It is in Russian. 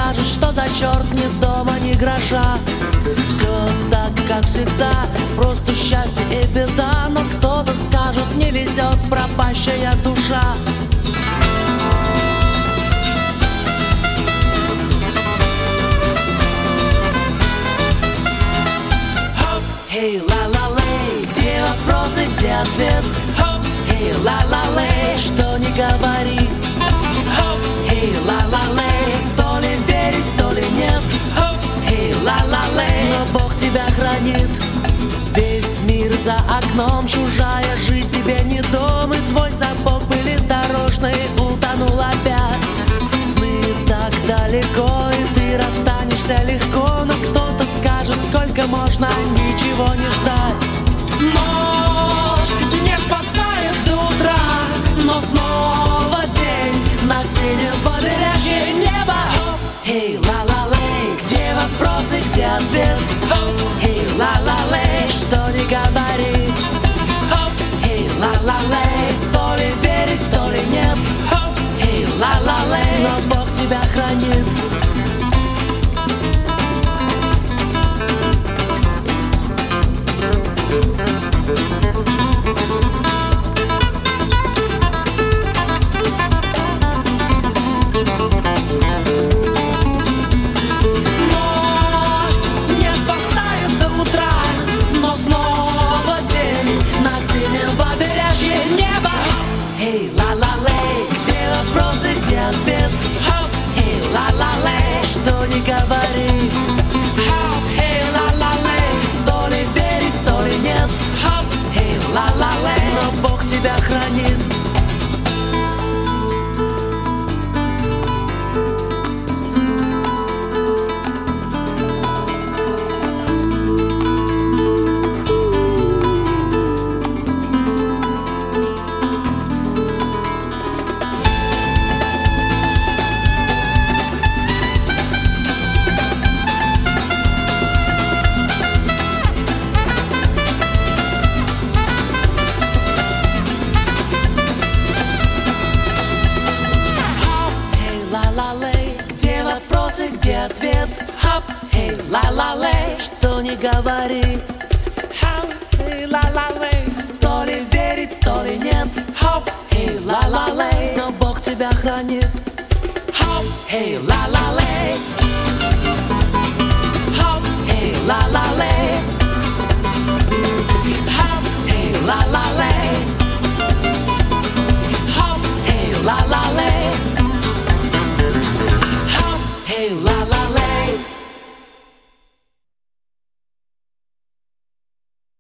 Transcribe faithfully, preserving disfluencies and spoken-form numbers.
скажет, что за черт ни дома, ни гроша. Все так, как всегда, просто счастье и беда. Но кто-то скажет, не везет пропащая душа. Эй, ла-ла-лей, где вопросы, где ответ? Эй, ла-ла-лей, что не говори. Эй, ла-ла-лей, то ли верить, то ли нет. Эй, ла-ла-лей, но Бог тебя хранит. Весь мир за окном, чужая жизнь тебе не дом. И твой сапог пылит дорожный, утонул опять. Сны так далеко, и ты расстанешься легко. Но кто-то скажет, сколько можно ничего не ждать. Ночь не спасает до утра, но снова день на синем побережье неба. Эй, ла-ла-лей, где вопросы, где ответ? Эй, ла-ла-лей, что не говори. Эй, ла-ла-лей, то ли верить, то ли нет. Эй, ла-ла-лей, но Бог тебя хранит. Эй, ла-ла-лей, где вопросы, где ответ? Эй, ла-ла-лей, что не говори. Эй, ла-ла-лей, то ли верить, то ли нет. Эй, ла-ла-лей, но Бог тебя хранит. Где вопросы, где ответ? Эй, ла-ла-лей, что не говори. Эй, ла-ла-лей, то ли верить, то ли нет. Эй, ла-ла-лей, но Бог тебя хранит. Эй, ла-ла-лей, эй, ла-ла-лей, эй, ла-ла-лей.